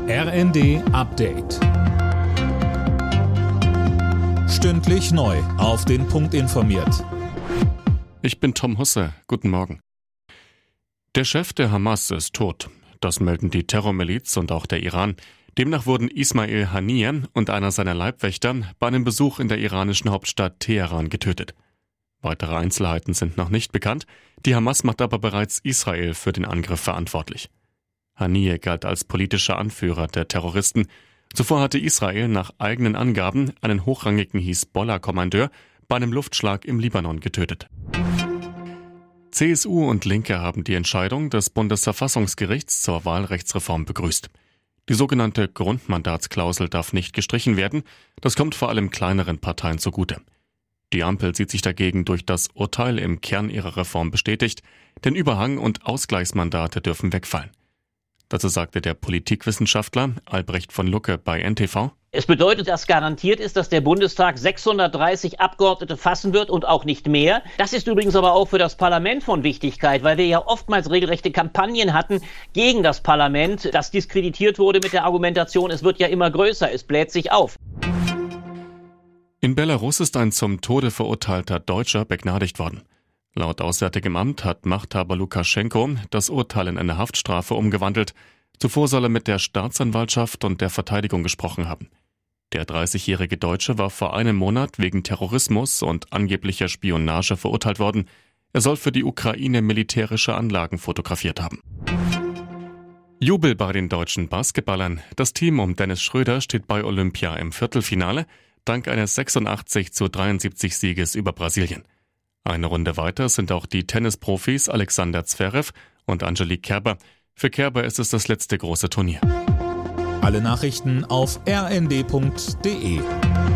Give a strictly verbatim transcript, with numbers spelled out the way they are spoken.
R N D Update. Stündlich neu auf den Punkt informiert. Ich bin Tom Husse. Guten Morgen. Der Chef der Hamas ist tot. Das melden die Terrormiliz und auch der Iran. Demnach wurden Ismail Haniyeh und einer seiner Leibwächter bei einem Besuch in der iranischen Hauptstadt Teheran getötet. Weitere Einzelheiten sind noch nicht bekannt. Die Hamas macht aber bereits Israel für den Angriff verantwortlich. Haniyeh galt als politischer Anführer der Terroristen. Zuvor hatte Israel nach eigenen Angaben einen hochrangigen Hisbollah-Kommandeur bei einem Luftschlag im Libanon getötet. C S U und Linke haben die Entscheidung des Bundesverfassungsgerichts zur Wahlrechtsreform begrüßt. Die sogenannte Grundmandatsklausel darf nicht gestrichen werden. Das kommt vor allem kleineren Parteien zugute. Die Ampel sieht sich dagegen durch das Urteil im Kern ihrer Reform bestätigt, denn Überhang- und Ausgleichsmandate dürfen wegfallen. Dazu sagte der Politikwissenschaftler Albrecht von Lucke bei N T V: Es bedeutet, dass garantiert ist, dass der Bundestag sechshundertdreißig Abgeordnete fassen wird und auch nicht mehr. Das ist übrigens aber auch für das Parlament von Wichtigkeit, weil wir ja oftmals regelrechte Kampagnen hatten gegen das Parlament, das diskreditiert wurde mit der Argumentation, es wird ja immer größer, es bläht sich auf. In Belarus ist ein zum Tode verurteilter Deutscher begnadigt worden. Laut Auswärtigem Amt hat Machthaber Lukaschenko das Urteil in eine Haftstrafe umgewandelt. Zuvor soll er mit der Staatsanwaltschaft und der Verteidigung gesprochen haben. Der dreißigjährige Deutsche war vor einem Monat wegen Terrorismus und angeblicher Spionage verurteilt worden. Er soll für die Ukraine militärische Anlagen fotografiert haben. Jubel bei den deutschen Basketballern. Das Team um Dennis Schröder steht bei Olympia im Viertelfinale, dank eines sechsundachtzig zu dreiundsiebzig Sieges über Brasilien. Eine Runde weiter sind auch die Tennisprofis Alexander Zverev und Angelique Kerber. Für Kerber ist es das letzte große Turnier. Alle Nachrichten auf r n d punkt d e.